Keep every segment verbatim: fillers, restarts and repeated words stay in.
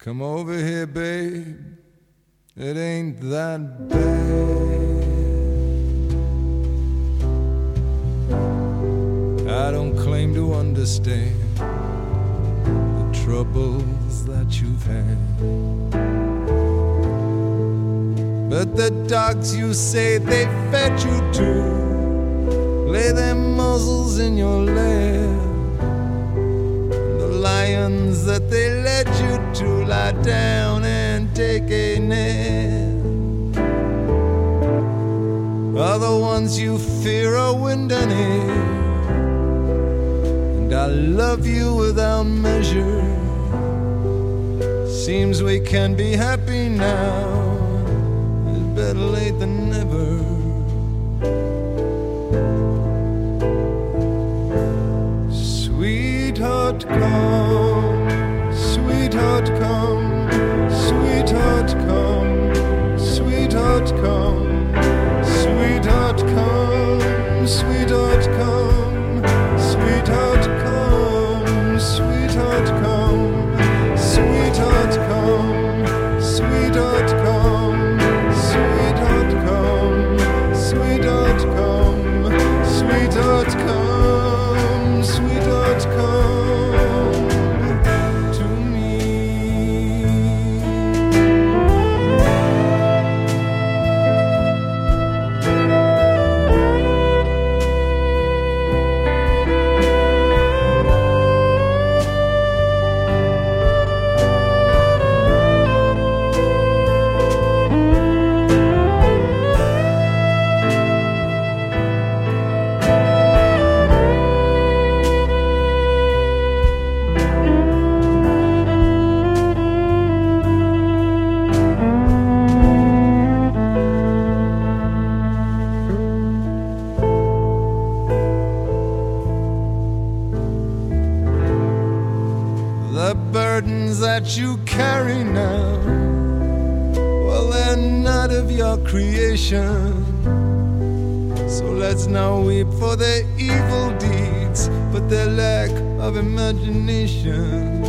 Come over here, babe, it ain't that bad. I don't claim to understand the troubles that you've had, but the dogs you say they fed you to lay their muzzles in your lap. The lions that they led you to lie down and take a nap are the ones you fear are wind and air. And I love you without measure. Seems we can be happy now. It's better late than never. Sweetheart, come, sweetheart, come, sweetheart, come, sweetheart, come, sweetheart, come, sweetheart, come, sweetheart, come, sweetheart, come, sweetheart, come, sweetheart, come, sweetheart, come, sweetheart, come, sweetheart, come, sweetheart, come to me. The burdens that you carry now, well, they're not of your creation. So let's not weep for their evil deeds, but their lack of imagination.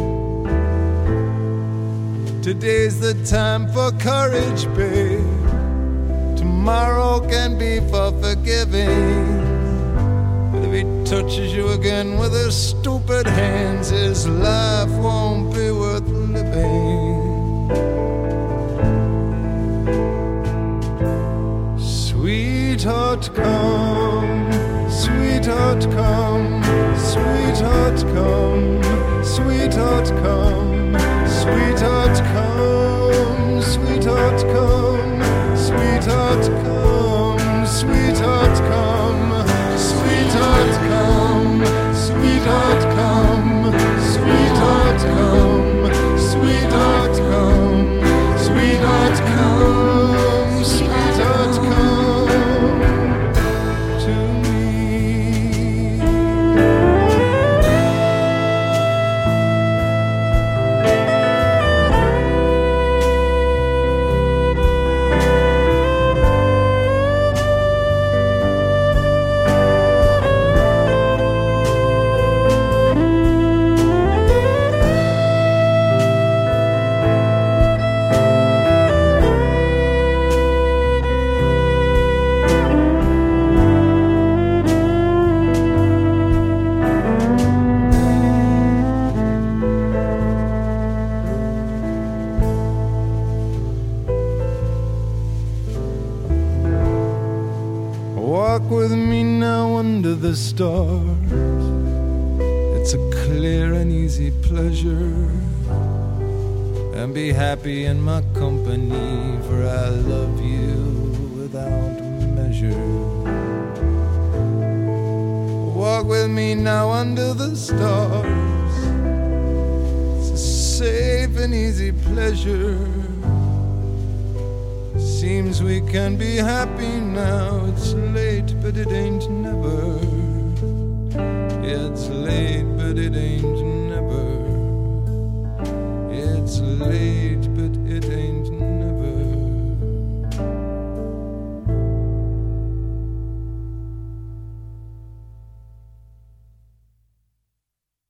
Today's the time for courage, babe. Tomorrow can be for forgiving. But if he touches you again with his stupid hands, his life won't be worth living. Sweetheart, come, sweetheart, come, sweetheart, come, sweetheart, come, sweetheart, come, sweetheart, come, sweetheart, come, sweetheart, come, sweetheart, come, sweetheart, come, sweetheart, come, sweetheart, come, sweetheart, come, sweetheart, come to me. Walk with me now under the stars. It's a clear and easy pleasure. And be happy in my company, for I love you without measure. Walk with me now under the stars. It's a safe and easy pleasure. Seems we can be happy now. It's late, but it ain't never. Yeah, it's late, but it ain't